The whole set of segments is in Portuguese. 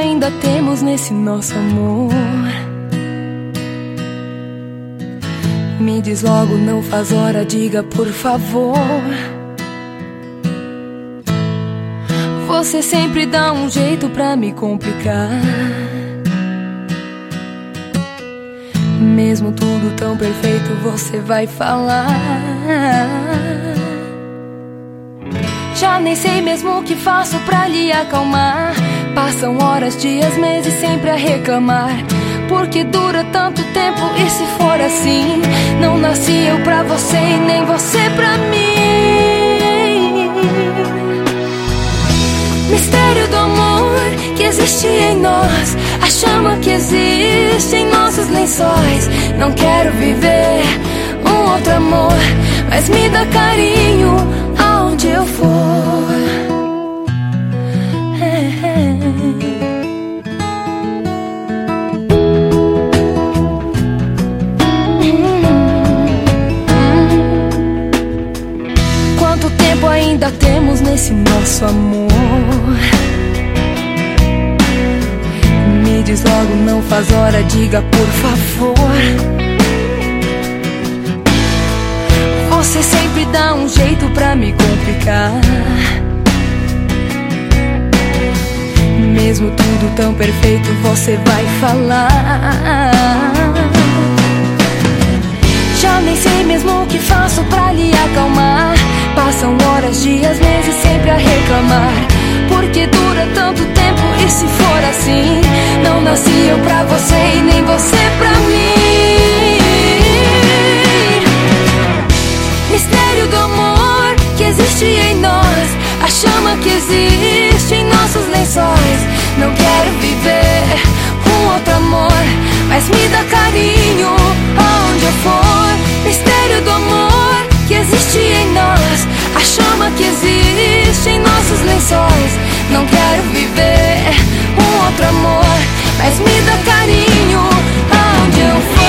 ainda temos nesse nosso amor? Me diz logo, não faz hora, diga por favor. Você sempre dá um jeito pra me complicar. Mesmo tudo tão perfeito, você vai falar. Já nem sei mesmo o que faço pra lhe acalmar. Passam horas, dias, meses sempre a reclamar. Porque dura tanto tempo e se for assim, não nasci eu pra você e nem você pra mim. Mistério do amor que existe em nós, a chama que existe em nossos lençóis. Não quero viver um outro amor, mas me dá carinho aonde eu for. Quanto tempo ainda temos nesse nosso amor? Me diz logo, não faz hora, diga por favor. Você sempre dá um jeito pra me complicar. Mesmo tudo tão perfeito, você vai falar. Já nem sei mesmo o que faço pra lhe acalmar. Passam horas, dias, meses sempre a reclamar. Porque dura tanto tempo e se for assim, não nasci eu pra você e nem você pra mim. Mistério do amor que existe em nós, a chama que existe em nossos lençóis. Não quero viver um outro amor, mas me dá carinho aonde eu for. Mistério do amor que existe em nós, a chama que existe em nossos lençóis. Não quero viver um outro amor, mas me dá carinho aonde eu for.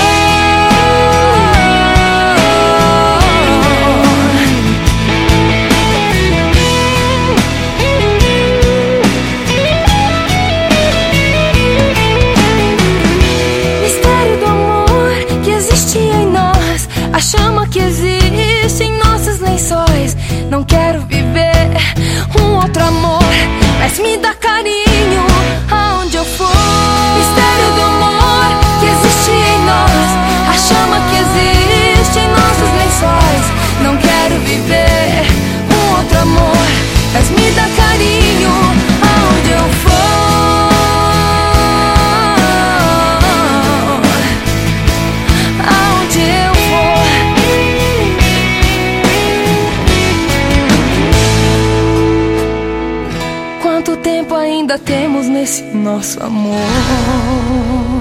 Mistério do amor que existe em nós, a chama que existe em nossos lençóis. Não quero viver um outro amor, mas me dá carinho aonde eu for. Mistério do amor que existe em nós, a chama que existe em nossos lençóis. Não quero viver um outro amor, mas me dá carinho aonde eu for. Aonde eu for. Quanto tempo ainda temos nesse nosso amor?